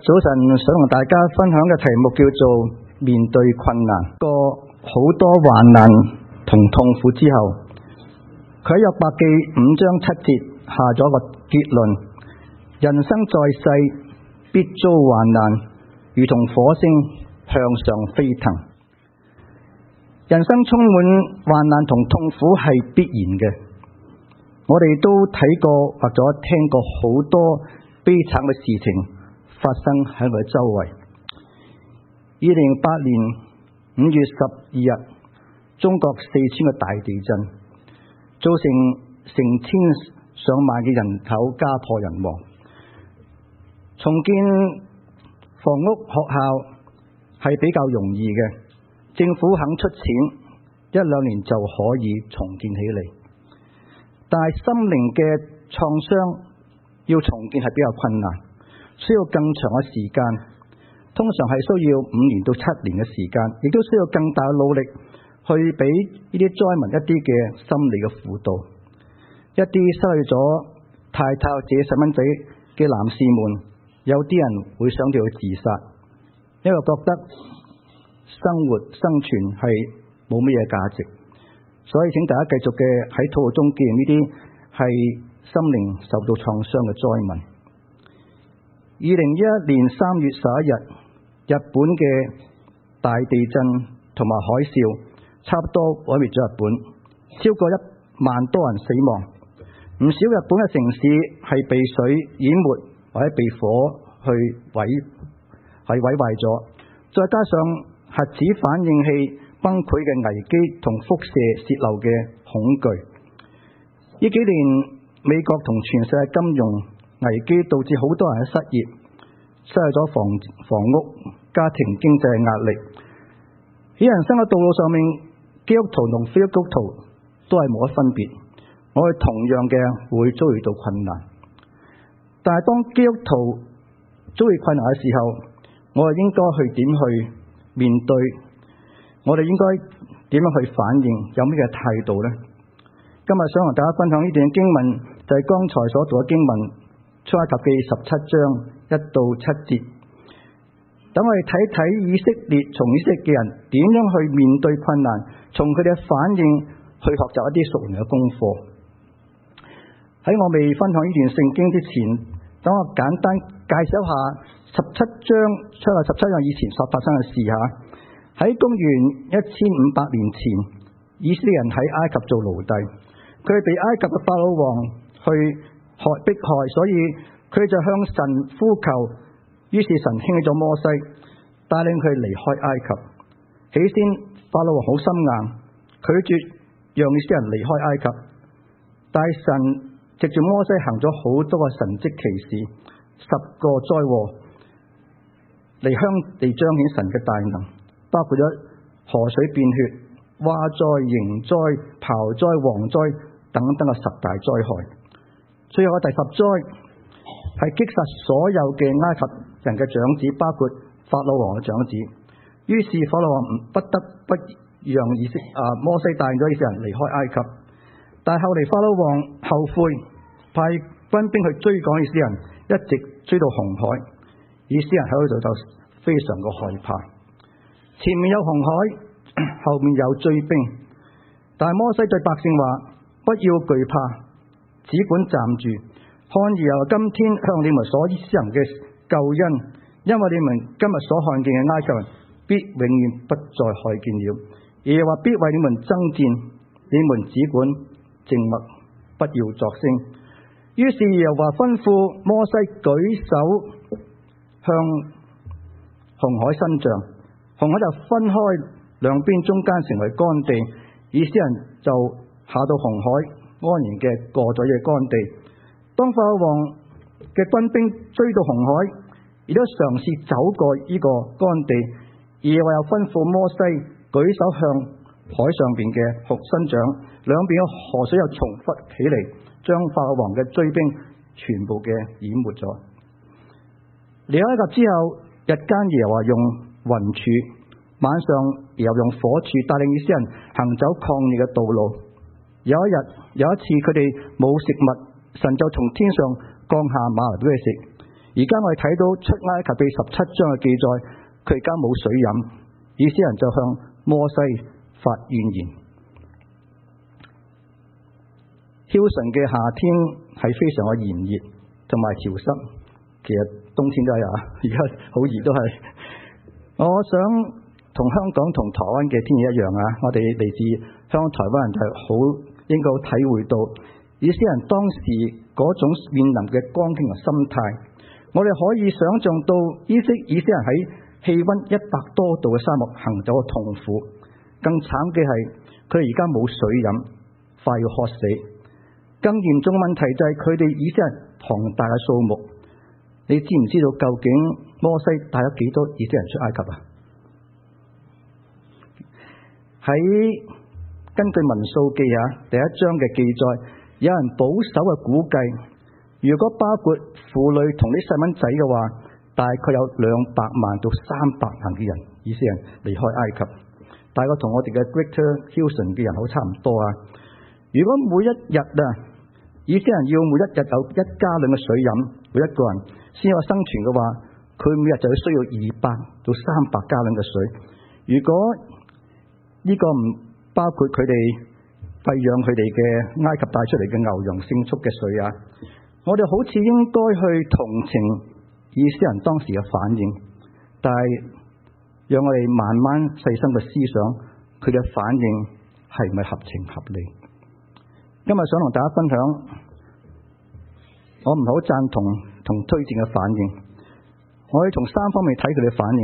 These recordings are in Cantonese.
早晨，想同大家分享嘅題目叫做面對困難。個好多患難同痛苦之後，佢喺約伯記5章7節下咗個結論：人生在世必遭患難，如同火星向上飛騰。人生充滿患難同痛苦係必然嘅。我哋都睇過或者聽過好多悲慘嘅事情發生喺我哋周圍。2008年5月12日，中國四川嘅大地震，造成成千上萬嘅人口家破人亡。重建房屋學校係比較容易嘅，政府肯出錢，1-2年就可以重建起嚟。但係心靈嘅創傷要重建係比較困難，需要更長嘅時間，通常係需要5年到7年嘅時間，亦都需要更大嘅努力去俾呢啲災民一啲嘅心理嘅輔導。一啲失去咗太太或者細蚊仔嘅男士們，有啲人會想到去自殺，因為覺得生活生存係冇乜嘢價值。所以請大家繼續嘅喺禱告中記念呢啲係心靈受到創傷嘅災民。2011年3月11日，日本嘅大地震同埋海嘯差不多毀滅咗日本，超過1萬多人死亡。唔少日本嘅城市係被水淹沒或者被火去毀壞咗，再加上核子反應器崩潰嘅危機同輻射洩漏嘅恐懼。呢幾年美國同全世界金融危機導致好多人失業，失去咗房屋、家庭經濟嘅壓力。喺人生嘅道路上面，基督徒同非基督徒都係冇乜分別，我哋同樣嘅會遭遇到困難。但係當基督徒遭遇困難嘅時候，我哋應該去點去面對？我哋應該點樣去反應？有咩嘅態度呢？今日想同大家分享呢段經文，就係剛才所讀嘅經文，出埃及記17章1到7節。等我哋睇睇以色列嘅人點樣去面對困難，從佢哋嘅反應去學習一啲屬靈嘅功課。喺我未分享呢段聖經之前，等我簡單介紹下出埃及17章以前所發生嘅事嚇。喺公元1500年前，以色列人喺埃及做奴隸，佢哋被埃及嘅法老王去迫害，所以佢就向神呼求，於是神興起咗摩西，帶領佢離開埃及。起先法老王好心硬，拒絕讓以色列人離開埃及，但係神藉住摩西行咗好多個神蹟奇事，10個災禍嚟向地彰顯神嘅大能，包括咗河水變血、蛙災、蠅災、雹災、蝗災等等嘅10大災害。最後第10災係擊殺所有嘅埃及人嘅長子，包括法老王嘅長子。於是法老王不得不讓摩西帶咗以色列人離開埃及。但係後嚟法老王後悔，派軍兵去追趕以色列人，一直追到紅海。以色列人喺嗰度就非常嘅害怕。前面有紅海，後面有追兵，但係摩西對百姓話：不要懼怕，只管站住，看耶和華今天向你們所施行嘅救恩，因為你們今日所看見嘅埃及人必永遠不再看見了。耶和華必為你們爭戰，你們只管靜默，不要作聲。於是耶和華吩咐摩西舉手向紅海伸杖，紅海就分開兩邊，中間成為乾地，以色列人就下到紅海，安然嘅過咗呢個乾地。當法老王嘅軍兵追到紅海，亦都嘗試走過呢個乾地，耶和華又吩咐摩西舉手向海上邊嘅伸杖，兩邊嘅河水又重複起嚟，將法老王嘅追兵全部嘅淹沒咗。離開埃及之後，日間耶和華用雲柱，晚上又用火柱帶領以色列人行走曠野嘅道路。有一次佢哋冇食物，神就從天上降下嗎哪俾佢食。 而家我哋睇到出埃及記17章嘅記載，佢而家冇水飲，以色列人就向摩西發怨言。梟神嘅夏天係非常嘅炎熱同埋潮濕，其實冬天都係啊，而家好熱都係。我想同香港同台灣嘅天氣一樣啊，我哋嚟自香港台灣人就係好應該體會到以色列人當時嗰種面臨嘅光景和心態。我哋可以想象到以色列人喺氣溫100多度嘅沙漠行走嘅痛苦，更慘嘅係佢哋而家冇水飲，快要渴死。更嚴重嘅問題就係佢哋以色列人龐大嘅數目。你知唔知道究竟摩西帶咗幾多以色列人出埃及啊？喺根據民數記第1章嘅記載，有人保守嘅估計，如果包括婦女同啲細蚊仔嘅話，大概有200萬到300萬嘅人以色列人離開埃及。大概同我哋嘅 Greater Houston 嘅人口差唔多啊。如果每一日以色列人要每一日有1加侖嘅水飲，每一個人先有生存嘅話，佢每日就需要200到300加侖嘅水。如果呢個唔包括佢哋餵養佢哋嘅埃及帶出嚟嘅牛羊牲畜嘅水啊，我哋好似應該去同情以色列人當時嘅反應，但係讓我哋慢慢細心嘅思想，佢嘅反應係唔係合情合理？今日想同大家分享，我唔好贊同同推薦嘅反應，我要從3方面睇佢哋嘅反應。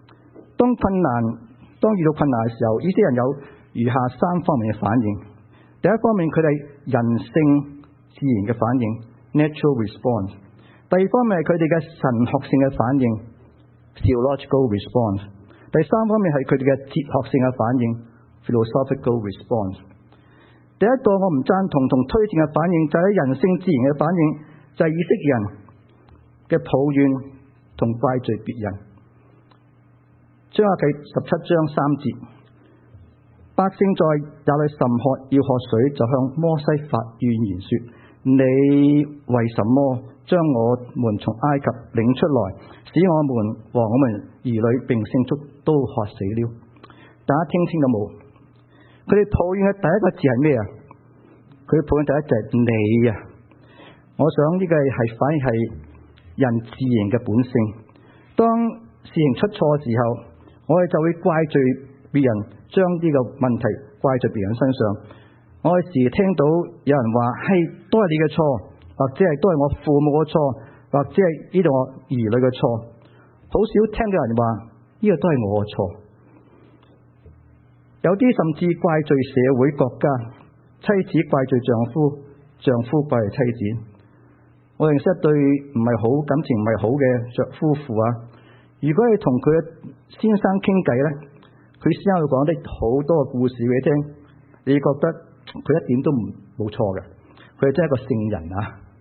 當遇到困難嘅時候，以色列人有以下3方面嘅反應。第一方面，佢哋人性自然嘅反應 （natural response）。第二方面係佢哋嘅神學性嘅反應 （theological response）。第三方面係佢哋嘅哲學性嘅反應 （philosophical response）。第一個我唔贊同同推薦嘅反應就係人性自然嘅反應，就係以色列人嘅抱怨同怪罪別人。出埃及記17章3節，百姓在那裏甚渴，要喝水，就向摩西發怨言說：你為什麼將我們從埃及領出來，使我們和我們兒女並牲畜都渴死了？大家聽清楚冇？佢哋抱怨嘅第一個字係咩啊？佢抱怨第一就係你啊！我想呢個係反而係人自然嘅本性。當事情出錯嘅時候，我哋就會怪罪別人，將呢個問題怪在別人身上。我哋時聽到有人話係都係你嘅錯，或者係都係我父母嘅錯，或者係呢度我兒女嘅錯。好少聽到人話呢個都係我嘅錯。有啲甚至怪罪社會國家，妻子怪罪丈夫，丈夫怪罪妻子。我認識一對唔係好感情唔係好嘅夫婦啊。如果你同佢嘅先生傾偈咧，佢先生會講啲好多嘅故事俾你聽，你覺得佢一點都冇錯嘅，佢係真係一個聖人啊！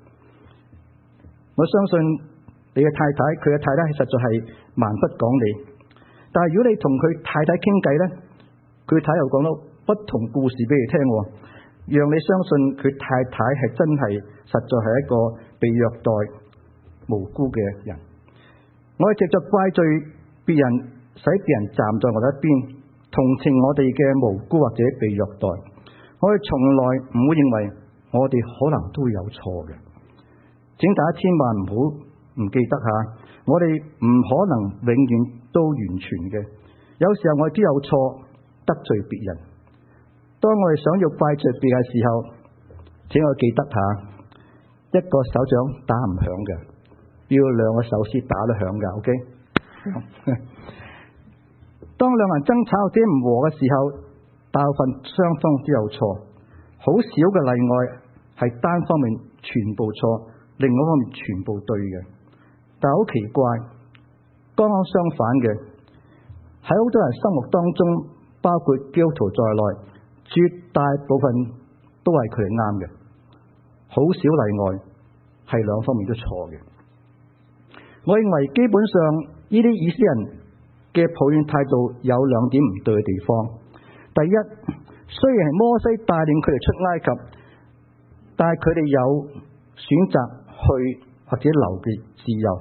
我相信你嘅太太，佢嘅太太實在係蠻不講理，但係如果你同佢太太傾偈咧，佢太太又講到不同故事俾你聽，讓你相信佢太太係真係實在係一個被虐待無辜嘅人。我哋藉着怪罪別人，使別人站在我哋一邊，同情我哋嘅無辜或者被虐待。我哋從來唔會認為我哋可能都會有錯嘅。請大家千萬唔好唔記得下，我哋唔可能永遠都完全嘅。有時候我哋都有錯，得罪別人。當我哋想要怪罪別人嘅時候，請我記得下，一個手掌打唔響嘅，要兩個手先打得響嘅。OK。當兩人爭吵或者唔和嘅時候，大部分雙方都有錯，好少嘅例外係單方面全部錯，另外一方面全部對嘅。但係好奇怪，剛剛相反嘅，喺好多人生活當中，包括基督徒在內，絕大部分都係佢哋啱嘅，好少例外係兩方面都錯嘅。我認為基本上呢啲以色列人嘅抱怨態度有兩點唔對嘅地方。第一，雖然係摩西帶領佢哋出埃及，但係佢哋有選擇去或者留嘅自由。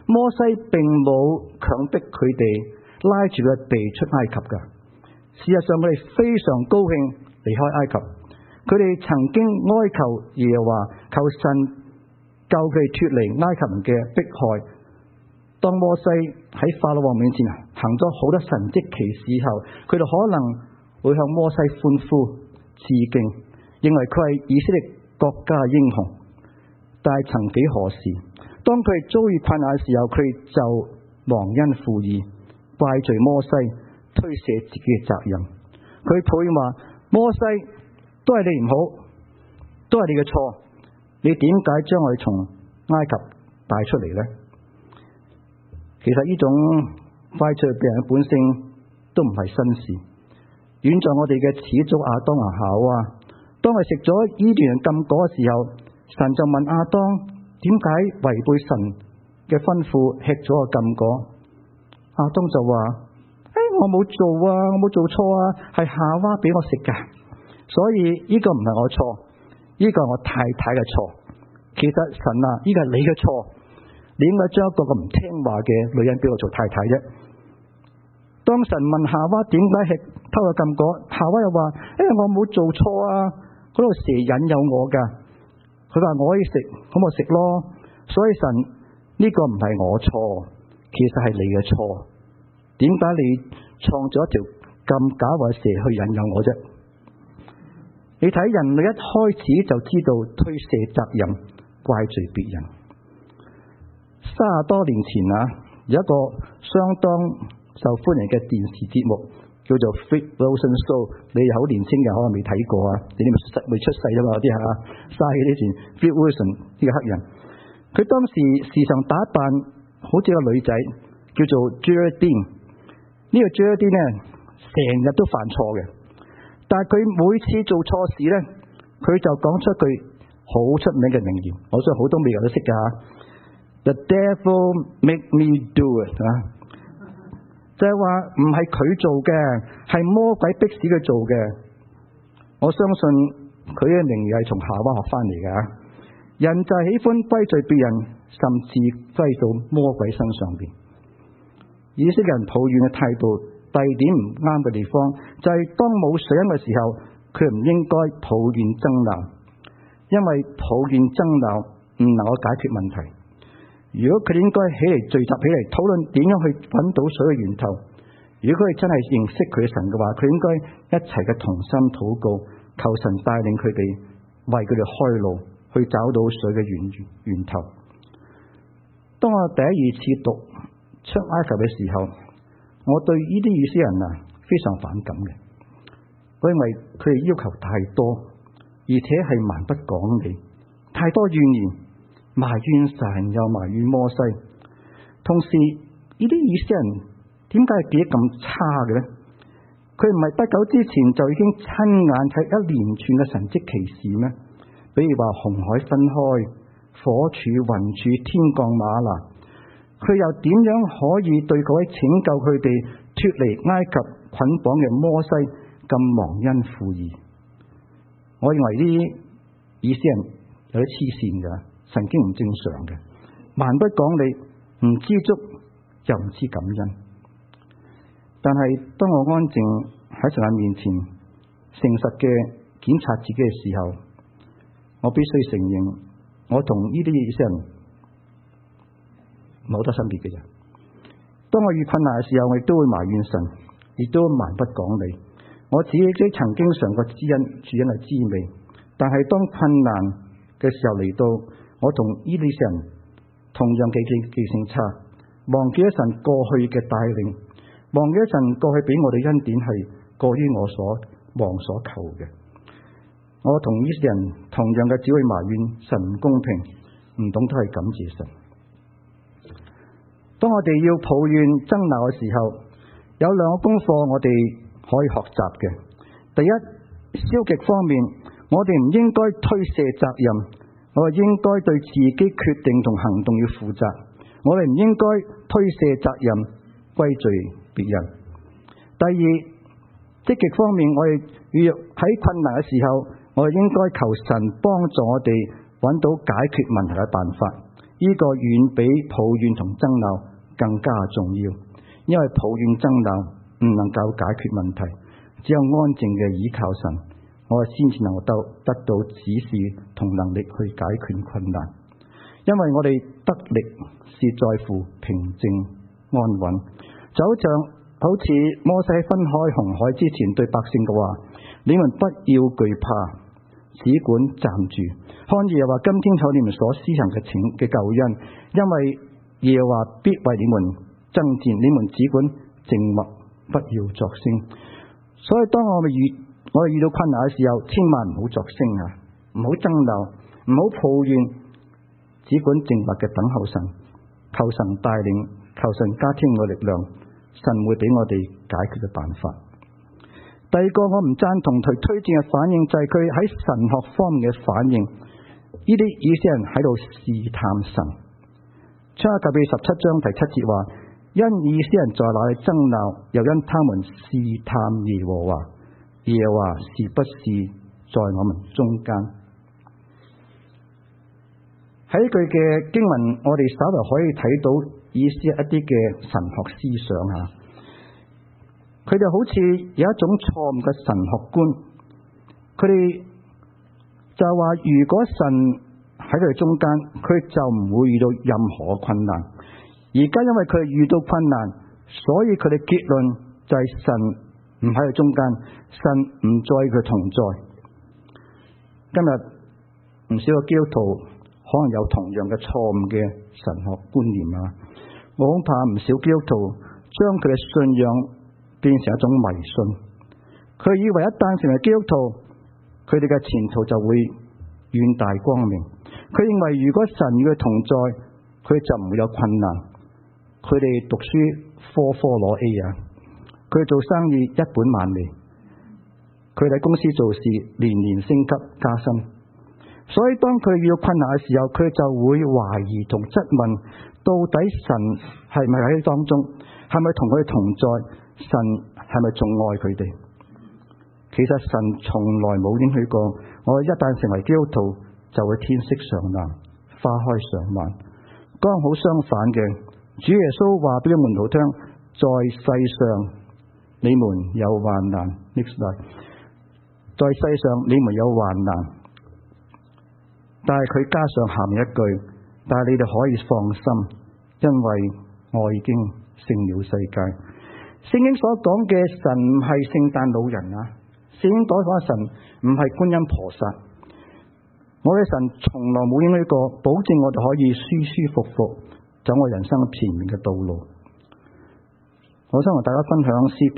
摩西並冇強迫佢哋拉住佢哋出埃及㗎。事實上，佢哋非常高興離開埃及。佢哋曾經哀求耶和華，求神救佢哋脫離埃及人嘅迫害。當摩西喺法老王面前行咗好多神蹟奇事後，佢哋可能會向摩西歡呼致敬，認為佢係以色列國家嘅英雄。但係曾幾何時，當佢哋遭遇困難嘅時候，佢哋就忘恩負義，怪罪摩西，推卸自己嘅責任。佢抱怨話：摩西，都係你唔好，都係你嘅錯。你點解將我哋從埃及帶出嚟呢？其實呢種怪罪別人嘅本性都唔係新事，遠在我哋嘅始祖亞當和夏娃。當佢食咗伊甸園禁果嘅時候，神就問亞當：點解違背神嘅吩咐吃咗個禁果？亞當就話：我冇做啊，我冇做錯啊，係夏娃俾我食噶，所以呢個唔係我錯，呢個係我太太嘅錯。其實神啊，呢個係你嘅錯，你應該將一個咁唔聽話嘅女人俾我做太太啫。當神問夏娃點解偷咗禁果，夏娃又話：我冇做錯啊，嗰度蛇引誘我噶。佢話：我可以食，咁我食咯。所以神，呢個唔係我錯，其實係你嘅錯。點解你創造一條咁狡猾嘅蛇去引誘我啫？你睇人類一開始就知道推卸責任，怪罪別人。30多年前有一個相當受歡迎嘅電視節目叫做 Flip Wilson Show， 你好年輕嘅可能未睇過啊，你哋未出世啊嘛，有啲嘥嘅啲錢。Flip Wilson 呢個黑人，佢當時時常打扮好似個女仔，叫做 Geraldine。呢個 Geraldine 呢，成日都犯錯嘅，但係佢每次做錯事呢，佢就講出一句好出名嘅名言，我相信好多美國人都識㗎。The devil make me do it 就係話唔係佢做嘅，係魔鬼逼使佢做嘅。我相信佢嘅名言係從夏娃學翻嚟嘅。人就係喜歡歸罪別人，甚至歸到魔鬼身上邊。以色列人抱怨嘅態度，第二點唔啱嘅地方就係當冇水飲嘅時候，佢唔應該抱怨爭鬧，因為抱怨爭鬧唔能夠解決問題。如果佢哋應該起嚟聚集起嚟討論點樣去揾到水嘅源頭。如果佢哋真係認識佢嘅神嘅話，佢應該一齊嘅同心禱告，求神帶領佢哋，為佢哋開路，去找到水嘅源頭。當我第一次讀出埃及嘅時候，我對呢啲以色列人非常反感嘅。我認為佢哋要求太多，而且係蠻不講理，太多怨言。埋怨神又埋怨摩西，同時呢啲以色列人點解記憶咁差嘅呢？佢唔係不久之前就已經親眼睇一連串嘅神蹟奇事咩？比如話紅海分開、火柱、雲柱、天降嗎哪，佢又點樣可以對嗰位拯救佢哋脫離埃及捆綁嘅摩西咁忘恩負義？我認為呢啲以色列人有啲黐線㗎。神經唔正常嘅，蠻不講理，唔知足又唔知感恩。但係當我安靜喺神面前誠實嘅檢查自己嘅時候，我必須承認我同呢啲以色列人冇得分別嘅啫。當我遇困難嘅時候，我亦都會埋怨神，亦都蠻不講理。我自己曾經嘗過主恩嘅滋味，但係當困難嘅時候嚟到，我同呢啲人同樣記性差，忘記咗神過去嘅帶領，忘記咗神過去俾我哋恩典係過於我所望所求嘅。我同呢啲人同樣嘅只會埋怨神唔公平，唔懂得去感謝神。當我哋要抱怨爭鬧嘅時候，有兩個功課我哋可以學習嘅。第一，消極方面，我哋唔應該推卸責任。我哋應該對自己決定同行動要負責，我哋唔應該推卸責任歸罪別人。第二，積極方面，我哋要喺困難嘅時候，我哋應該求神幫助我哋揾到解決問題嘅辦法， 呢個遠比抱怨同爭鬧更加重要，因為抱怨爭鬧唔能夠解決問題，只有安靜嘅倚靠神，我哋先至能夠得到指示同能力去解決困難。因為我哋得力是在乎平靜安穩，就好似摩西分開紅海之前對百姓嘅話：你們不要懼怕，只管站住，看耶和華今天向你們所施行嘅救恩，因為耶和華必為你們爭戰，你們只管靜默，不要作聲。所以當我哋遇到困難嘅時候，千萬唔好作聲啊，唔好爭鬧，唔好抱怨，只管靜默嘅等候神，求神帶領，求神加添我力量，神會俾我哋解決嘅辦法。第二個我唔贊同佢推薦嘅反應就係佢喺神學方面嘅反應，呢啲以色列人喺度試探神。出埃及記17章第7節話：因以色列人在那裏爭鬧，又因他們試探耶和華，耶和華是不是在我們中間？喺呢句嘅經文，我哋稍微可以睇到以色列一啲嘅神學思想吓，佢哋好似有一種錯誤嘅神學觀，佢哋就話如果神喺佢哋中間，佢就唔會遇到任何困難。而家因為佢哋遇到困難，所以佢哋結論就係神唔喺佢中間，神唔在佢同在。今日唔少嘅基督徒可能有同樣嘅錯誤嘅神學觀念啊！我恐怕唔少基督徒將佢嘅信仰變成一種迷信，佢以為一旦成為基督徒，佢哋嘅前途就會遠大光明。佢認為如果神與佢同在，佢就唔會有困難。佢哋讀書科攞 A 啊，佢哋做生意一本萬利，佢哋喺公司做事年升級加薪。所以當佢遇到困難嘅時候，佢就會懷疑同質問，到底神係咪喺當中，係咪同佢哋同在，神係咪仲愛佢哋？其實神從來冇應許過我一旦成為基督徒就會天色常藍，花開常漫。剛好相反嘅，主耶穌話俾門徒聽，在世上你們有患難，在世上你們有患難，但係佢加上下面一句，但係你哋可以放心，因為我已經勝了世界。聖經所講嘅神唔係聖誕老人啊，聖經所講嘅神唔係觀音菩薩。我嘅神從來冇應許過保證我哋可以舒舒服服走我人生前面嘅道路。我想同大家分享詩篇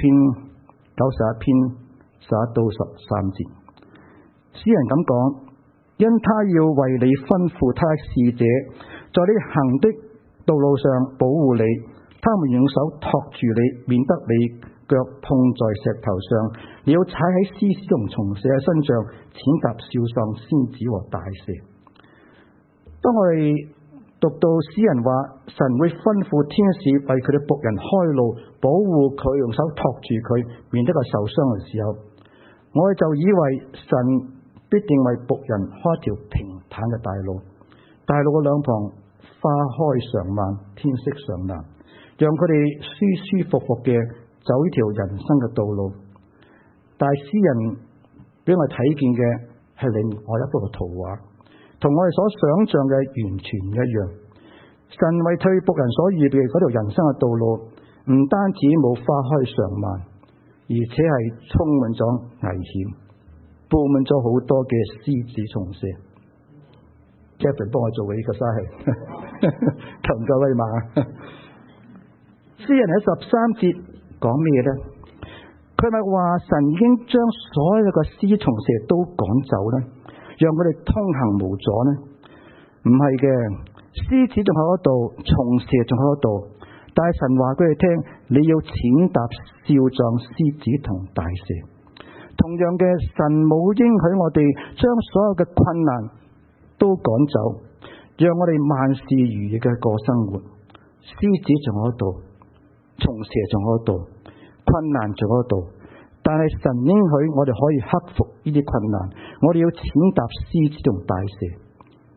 91篇11到13節，詩人咁講：因他要為你吩咐他的使者，在你行的道路上保護你，他們用手托住你，免得你腳碰在石頭上。你要踩喺獅子同蟲蛇嘅身上，踐踏少壯獅子和大蛇。當我哋讀到詩人話神會吩咐天使為佢哋僕人開路，保護佢，用手托住佢，免得佢受傷嘅時候，我哋就以為神必定為僕人開一條平坦嘅大路，大路嘅兩旁花開常漫，天色常藍，讓佢哋舒舒服服嘅走呢條人生嘅道路。但係詩人俾我哋睇見嘅係另外一幅嘅圖畫，同我哋所想象嘅完全唔一樣。神為佢僕人所預備嗰條人生嘅道路，唔單止冇花開常漫，而且係充滿咗危險，布滿咗好多嘅獅子蟲蛇。Kevin 幫我做嘅呢個沙戲，夠唔夠威猛啊？詩人喺13節講咩咧？佢咪話神已經將所有嘅獅蟲蛇都趕走咧，讓佢哋通行無阻呢？唔係嘅，獅子仲喺嗰度，蟲蛇仲喺嗰度，但係神話俾佢聽，你要踐踏少壯獅子同大蛇。同樣嘅，神冇應許我哋將所有嘅困難都趕走，讓我哋萬事如意嘅過生活。獅子仲喺度，蟲蛇仲喺度，困難仲喺度，但係神應許我哋可以克服呢啲困難，我哋要踐踏獅子同大蛇。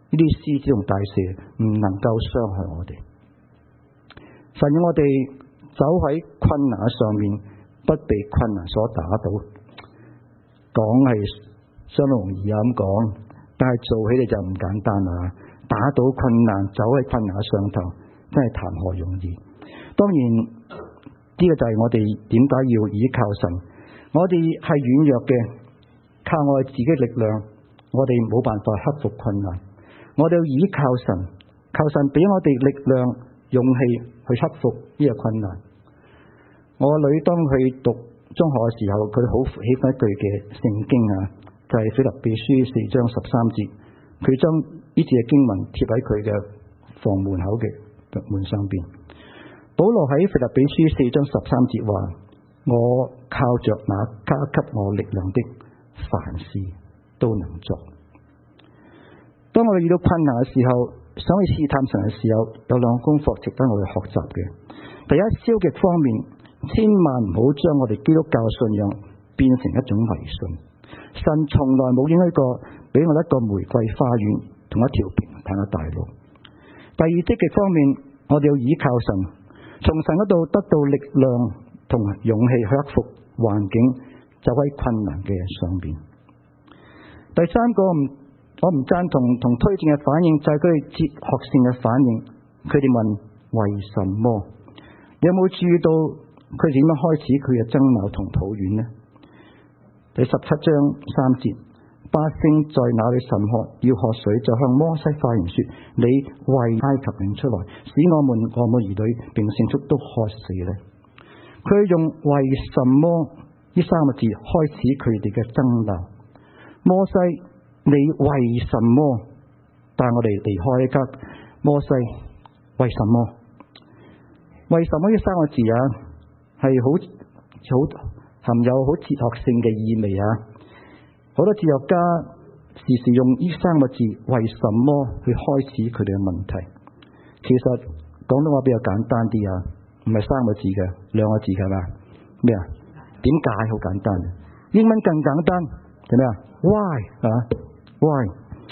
呢啲獅子同大蛇唔能夠傷害我哋。神要我哋走喺困難上面，不被困難所打倒。講係相當容易啊咁講，但係做起嚟就唔簡單啦。打倒困難，走喺困難上頭，真係談何容易。當然呢個就係我哋點解要依靠神。我哋係軟弱嘅，靠我哋自己力量，我哋冇辦法克服困難。我哋要依靠神，求神俾我哋力量、勇氣去克服呢個困難。我女當佢讀中學嘅時候，佢好喜歡一句嘅聖經啊，就係腓立比書4章13節。佢將呢節嘅經文貼喺佢嘅房門口嘅門上邊。保羅喺腓立比書4章13節話：我靠着那加給我力量的，凡事都能做。當我哋遇到困難嘅時候，想去試探神嘅時候，有兩個功課值得我哋學習嘅。第一，消極方面，千萬唔好將我哋基督教信仰變成一種迷信。神從來冇應許過俾我哋一個玫瑰花園同一條平坦嘅大路。第二，積極方面，我哋要依靠神，從神嗰度得到力量同勇氣去克服環境，走喺困難嘅上邊。第三個，我唔贊同同推薦嘅反應就係佢哋哲學性嘅反應。佢哋問為什麼？你有冇注意到佢點樣開始佢嘅爭拗同抱怨呢？第17章3節，百姓在那裏甚渴，要喝水，就向摩西發言說：你為埃及領出來，使我們兒女並牲畜都渴死呢？佢用為什麼呢3個字開始佢哋嘅爭拗。摩西，你為什麼？但係我哋離開一間摩西，為什麼？為什麼呢3個字啊，係好含有好哲學性嘅意味啊！好多哲學家時時用呢3個字為什麼去開始佢哋嘅問題。其實廣東話比較簡單啲啊，唔係3個字嘅，2個字係嘛？咩啊？點解好簡單？英文更簡單，係咩啊？Why 啊？Why？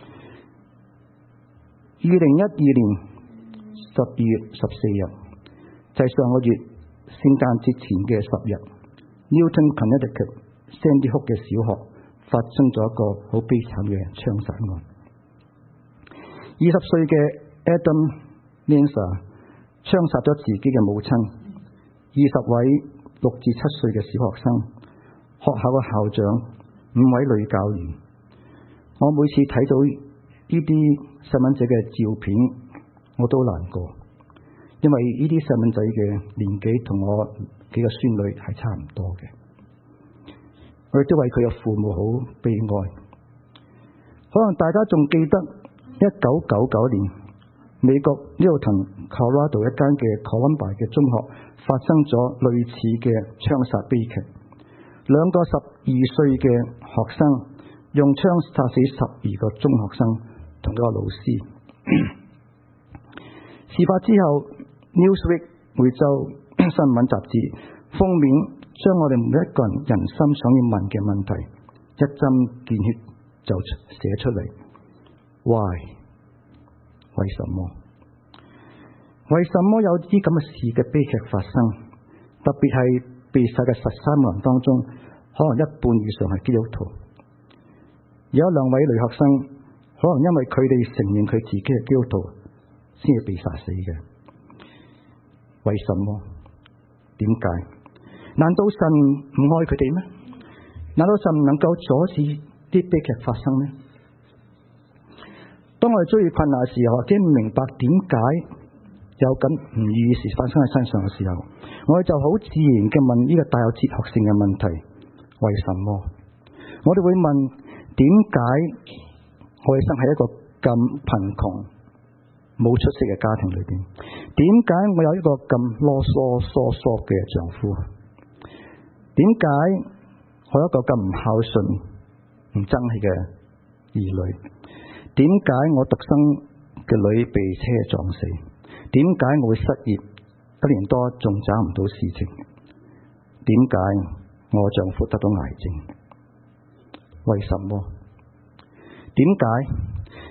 2012年12月14日，就係上個月聖誕節前嘅10日，Newton Connecticut Sandy Hook 嘅小學發生咗一個好悲慘嘅槍殺案。20歲嘅 Adam Lanza 槍殺咗自己嘅母親，20位6至7歲嘅小學生，學校嘅校長，5位女教員。我每次睇到呢啲細蚊仔嘅照片，我都難過，因為呢啲細蚊仔嘅年紀同我幾個孫女係差唔多嘅。我亦都為佢嘅父母好悲哀。可能大家仲記得1999年美國呢度同 Colorado 一間嘅 Columbia 嘅中學發生咗類似嘅槍殺悲劇。2個12歲嘅學生用槍殺死12個中學生同一個老師。事發之後 Newsweek 每週新聞雜誌封面將我哋每一個人心想要問嘅問題一針見血就寫出嚟。 Why？ 為什麼？為什麼有啲咁嘅事嘅悲劇發生？特別係被殺嘅13個人當中，可能一半以上係基督徒。有2位女學生，可能因為佢哋承認佢自己係基督徒，先至被殺死嘅。為什麼？點解？難道神唔愛佢哋咩？難道神唔能夠阻止啲悲劇發生咩？當我哋遭遇困難嘅時候，或者唔明白點解有咁唔如意事發生喺身上嘅時候，我哋就好自然嘅問呢個帶有哲學性嘅問題：為什麼？我哋會問點解我哋生喺一個咁貧窮冇出息嘅家庭裏邊？點解我有一個咁囉嗦嗦嗦嘅丈夫？點解我有一個咁唔孝順唔爭氣嘅兒女？點解我獨生嘅女被車撞死？點解我會失業1年多仲找唔到事情？點解我丈夫得到癌症？為什麼？點解？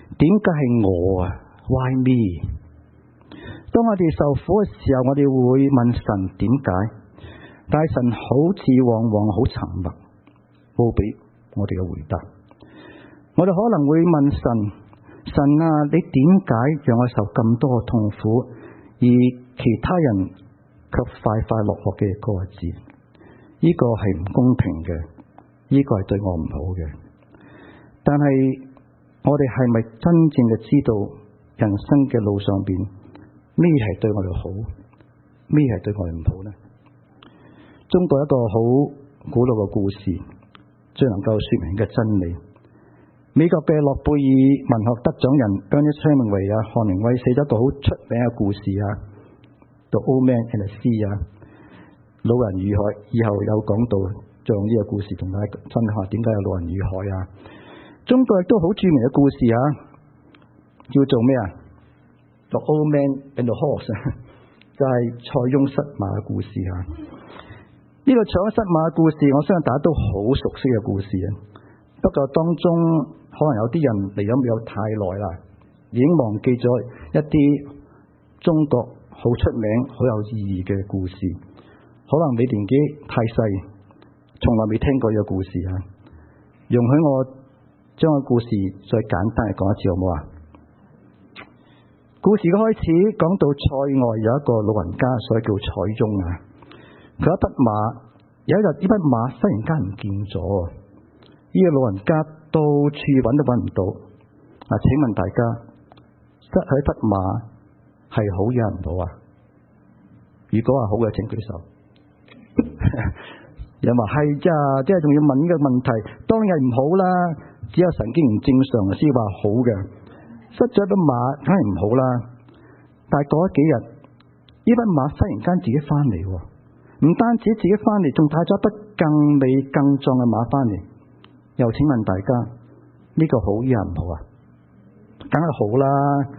點解係我啊 ？Why me？ 當我哋受苦嘅時候，我哋會問神點解，但係神好似往往好沉默，冇俾我哋嘅回答。我哋可能會問神：神啊，你點解讓我受咁多嘅痛苦，而其他人卻快快樂樂嘅過日子？呢個係唔公平嘅，呢個係對我唔好嘅。但係我哋係咪真正嘅知道人生嘅路上邊咩係對我哋好，咩係對我哋唔好呢？中國一個好古老嘅故事，最能夠說明嘅真理。美國嘅諾貝爾文學得獎人 Ernest Hemingway 啊，漢明威寫咗一個好出名嘅故事啊，《The Old Man and the Sea》啊，老人與海。以後有講到將呢個故事同大家分享下點解有老人與海啊。中國亦都好著名嘅故事啊，叫做咩啊？The Old Man and the Horse 就係塞翁失馬嘅故事啊。呢個塞翁失馬嘅故事，我相信大家都好熟悉嘅故事啊。不過當中可能有啲人嚟咗未有太耐啦，已經忘記咗一啲中國好出名、好有意義嘅故事。可能你年紀太細，從來未聽過呢個故事啊。容許我將個故事再簡單嚟講一次好唔好啊？故事嘅開始講到塞外有一個老人家，所以叫塞翁啊。佢一匹馬，有一日呢匹馬忽然間唔見咗。呢個老人家到處揾都揾唔到。請問大家，失去一匹馬係好也唔好啊？如果話好嘅，請舉手。有人話係咋，即係仲要問呢個問題，當然係唔好啦。只有神經唔正常先話好嘅。失咗一匹馬梗係唔好啦。但係過咗幾日，呢匹馬忽然間自己翻嚟，唔單止自己翻嚟，仲帶咗一匹更美更壯嘅馬翻嚟。又請問大家，呢個好也唔好啊？梗係好啦。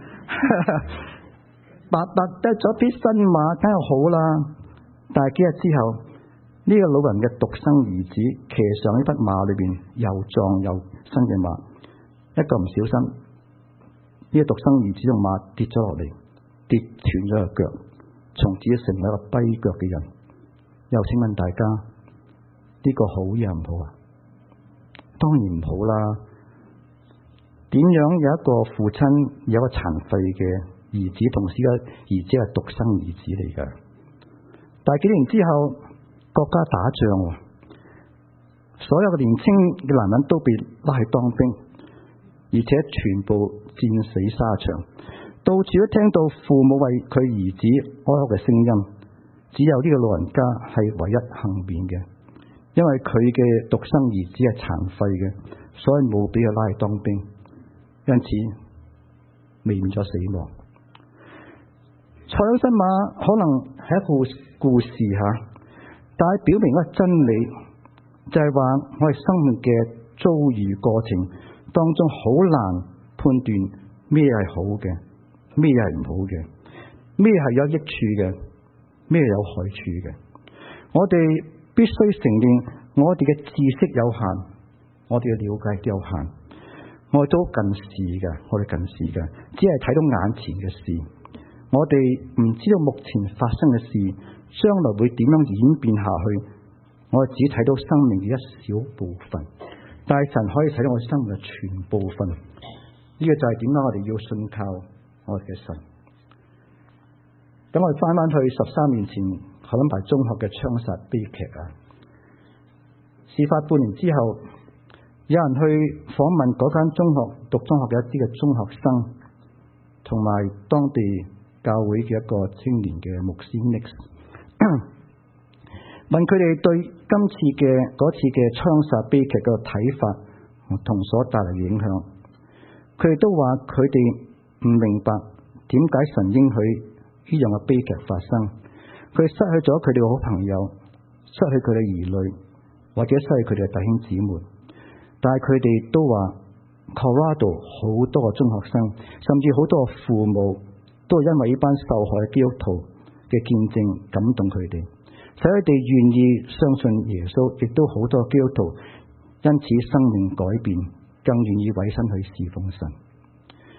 白白得咗匹新馬，梗係好啦。但係幾日之後，呢個老人嘅獨生兒子騎上呢匹馬裏邊又壯又新嘅馬，一個唔小心，呢個獨生兒子同馬跌咗落嚟，跌斷咗個腳，從此成為一個跛腳嘅人。又請問大家，呢個好也唔好啊？當然唔好啦。點樣有一個父親有一個殘廢嘅兒子，同時個兒子係獨生兒子嚟㗎？但係幾年之後，國家打仗，所有嘅年輕嘅男人都被拉去當兵，而且全部戰死沙場，到處都聽到父母為佢兒子哀哭嘅聲音。只有呢個老人家係唯一幸免嘅，因為佢嘅獨生兒子係殘廢嘅，所以冇俾佢拉去當兵，因此未免咗死亡。塞翁失馬可能係一個故事吓，但係表明一個真理，就係話我哋生命嘅遭遇過程當中好難判斷咩係好嘅，咩係唔好嘅，咩係有益處嘅，咩有害處嘅。我哋必須承認我哋嘅知識有限，我哋嘅了解都有限，我哋都近視嘅，我哋近視嘅，只係睇到眼前嘅事。我哋唔知道目前發生嘅事將來會點樣演變下去，我哋只睇到生命嘅一小部分，但係神可以睇到我哋生命嘅全部分。呢個就係點解我哋要信靠我哋嘅神。等我哋翻翻去13年前海倫牌中學嘅槍殺悲劇啊！事發半年之後，有人去訪問嗰間中學讀中學嘅一啲嘅中學生，同埋當地教會嘅一個青年嘅牧師 Nix， 問佢哋對今次嘅嗰次嘅槍殺悲劇嘅睇法同所帶嚟嘅影響。佢哋都話佢哋唔明白點解神應許呢樣嘅悲劇發生。佢失去咗佢哋嘅好朋友，失去佢哋兒女，或者失去佢哋嘅弟兄姊妹。但係佢哋都話 Colorado 好多個中學生，甚至好多個父母都係因為呢班受害嘅基督徒嘅見證感動佢哋，使佢哋願意相信耶穌，亦都好多基督徒因此生命改變，更願意委身去侍奉神。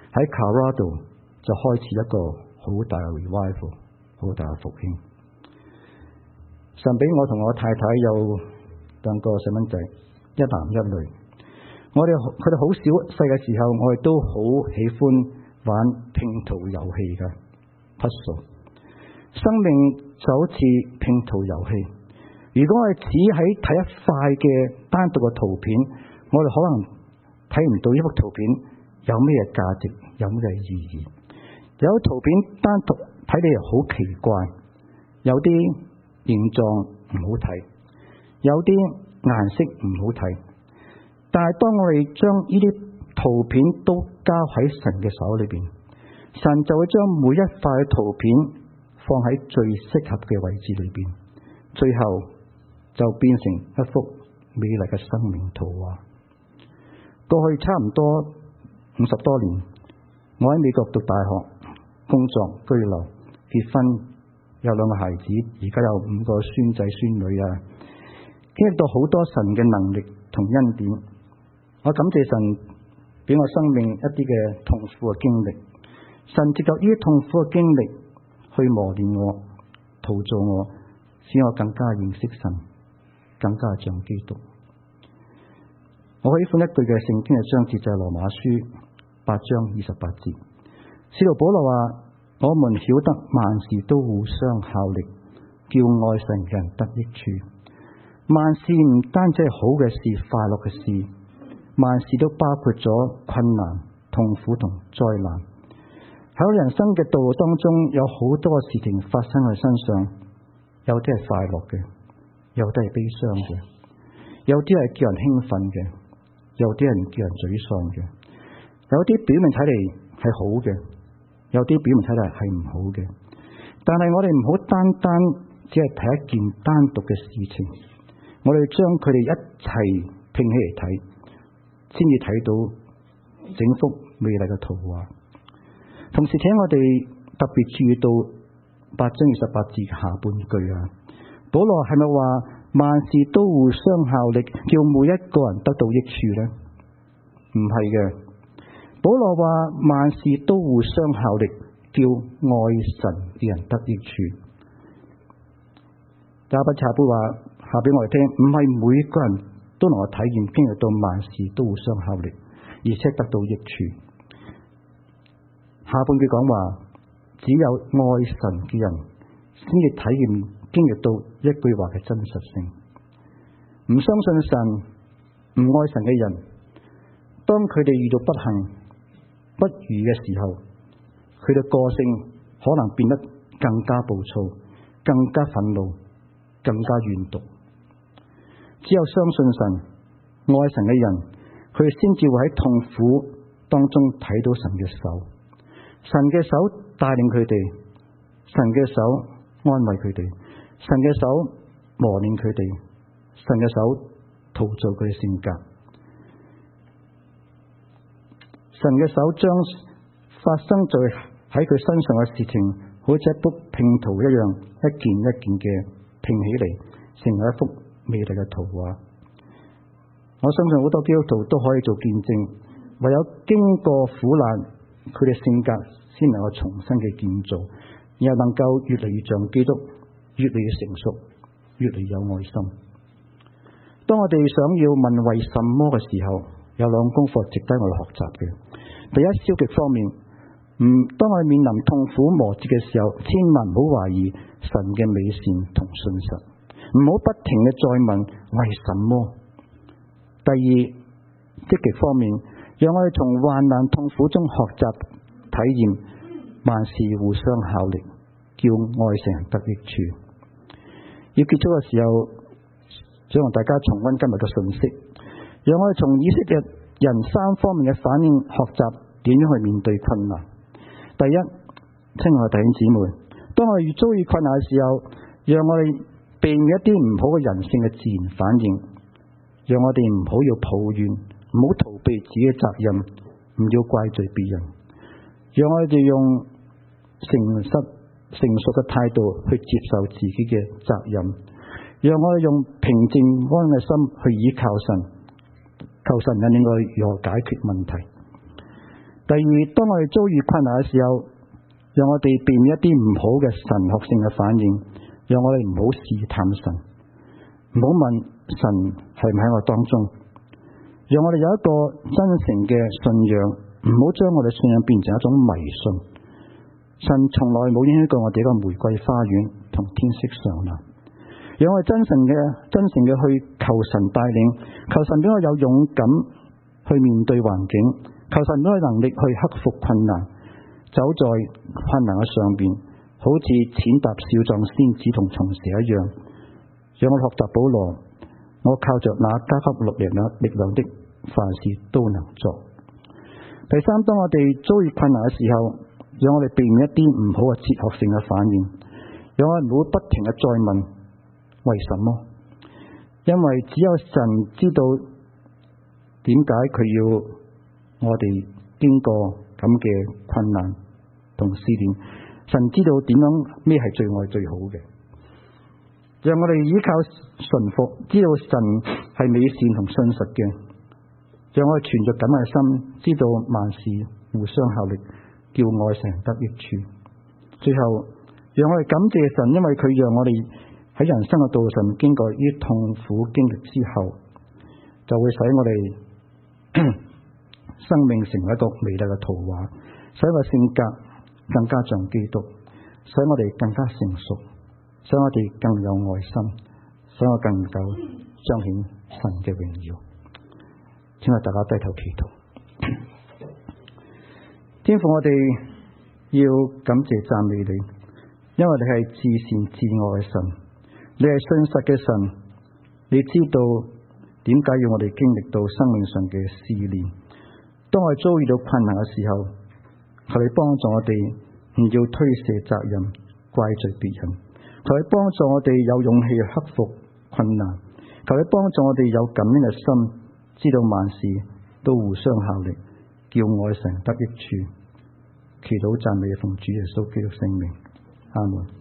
喺 Colorado 就開始一個好大嘅 revival， 好大嘅復興。神俾我同我太太有兩個細蚊仔，一男一女。佢哋好小細嘅時候，我哋都好喜歡玩拼圖遊戲嘅 puzzle。生命就好似拼圖遊戲，如果我哋只喺睇一塊嘅單獨嘅圖片，我哋可能睇唔到呢幅圖片有咩價值，有咩意義。有圖片單獨睇嚟好奇怪，有啲形狀唔好睇，有啲顏色唔好睇。但係當我哋將呢啲圖片都交喺神嘅手裏邊，神就會將每一塊圖片放喺最適合嘅位置裏邊，最後就變成一幅美麗嘅生命圖畫。過去差唔多50多年，我喺美國讀大學、工作、居留、結婚，有2個孩子，而家有5個孫仔孫女啊，經歷到好多神嘅能力同恩典。我感謝神俾我生命一啲嘅痛苦嘅經歷，神藉着呢啲痛苦嘅經歷去磨練我、陶造我，使我更加認識神，更加像基督。我喜歡一句嘅聖經嘅章節，就係羅馬書8章28節。使徒保羅話：我們曉得萬事都互相效力，叫愛神嘅人得益處。萬事唔單止係好嘅事、快樂嘅事，萬事都包括咗困難、痛苦同災難。喺我人生嘅道路當中，有好多事情發生喺身上，有啲係快樂嘅，有啲係悲傷嘅，有啲係叫人興奮嘅，有啲係叫人沮喪嘅，有啲表面睇嚟係好嘅，有啲表面睇嚟係唔好嘅。但係我哋唔好單單只係睇一件單獨嘅事情，我哋將佢哋一齊拼起嚟睇，先至睇到整幅美麗嘅圖畫。同時請我哋特別注意到8章28節下半句啊，保羅係咪話萬事都互相效力，叫每一個人得到益處呢？唔係嘅，保羅話萬事都互相效力，叫愛神嘅人得益處。加布查布話下俾我哋聽，唔係每個人都能夠體驗經歷到萬事都互相效力，而且得到益處。下半句講話，只有愛神嘅人先至體驗經歷到一句話嘅真實性。唔相信神、唔愛神嘅人，當佢哋遇到不幸、不如嘅時候，佢嘅個性可能變得更加暴躁、更加憤怒、更加怨毒。只有相信神、愛神嘅人，佢哋先至會喺痛苦當中睇到神嘅手。神嘅手帶領佢哋，神嘅手安慰佢哋，神嘅手磨練佢哋，神嘅手陶造佢嘅性格。神嘅手將發生喺佢身上嘅事情，好似一幅拼圖一樣，一件一件嘅拼起嚟，成為一幅美麗嘅圖畫。我相信好多基督徒都可以做見證，唯有經過苦難，佢哋性格先能夠重新嘅建造，然後能夠越嚟越像基督，越嚟越成熟，越嚟越有愛心。當我哋想要問為什麼嘅時候，有2功課值得我哋學習嘅。第一，消極方面，當我哋面臨痛苦磨折嘅時候，千萬唔好懷疑神嘅美善同信實，唔好不停嘅再問為什麼。第二，積極方面，讓我哋從患難痛苦中學習體驗萬事互相效力，叫愛神人得益處。要結束嘅時候，想同大家重溫今日嘅信息，讓我哋從以色列人3方面嘅反應學習點樣去面對困難。第一，親愛嘅弟兄姊妹，當我哋遇遭遇困難嘅時候，讓我哋避免一啲唔好嘅人性嘅自然反應，讓我哋唔好要抱怨，唔好逃避自己嘅責任，唔要怪罪別人，讓我哋用成熟嘅態度去接受自己嘅責任，讓我哋用平靜安嘅心去依靠神，求神引領我哋如何解決問題。 第二，當我哋遭遇困難嘅時候，讓我哋避免一啲唔好嘅神學性嘅反應，讓我哋唔好試探神，唔好問神係唔喺我當中，讓我哋有一個真誠嘅信仰，唔好將我哋信仰變成一種迷信。神從來冇影響過我哋一個玫瑰花園同天色常藍，讓我哋真誠嘅去求神帶領，求神俾我有勇敢去面對環境，求神俾我能力去克服困難，走在困難嘅上邊，好似踐踏少壯先子同蟲蛇一樣。讓我學習保羅，我靠着那加給我力量的，凡事都能做。第三，當我哋遭遇困難嘅時候，讓我哋避免一啲唔好嘅哲學性嘅反應，讓我哋唔好不停嘅再問為什麼，因為只有神知道點解佢要我哋經過咁嘅困難同試煉，神知道點樣咩係最愛最好嘅，讓我哋依靠順服，知道神係美善同信實嘅，讓我哋存着感恩嘅心，知道萬事互相效力，叫愛神得益處。最後，讓我哋感謝神，因為佢讓我哋喺人生嘅道路上經過呢啲痛苦經歷之後，就會使我哋生命成為一個美麗嘅圖畫，使我哋性格更加像基督，使我哋更加成熟，使我哋更有愛心，使我更能夠彰顯神嘅榮耀。請我大家低頭祈禱。天父，我哋要感謝讚美你，因為你係至善至愛嘅神，你係信實嘅神，你知道點解要我哋經歷到生命上嘅試煉。當我哋遭遇到困難嘅時候，求你幫助我哋唔要推卸責任，怪罪別人，求你幫助我哋有勇氣去克服困難，求你幫助我哋有感恩嘅心，知道萬事都互相效力，叫愛神得益處。祈禱讚美奉主耶穌基督聖名，阿門。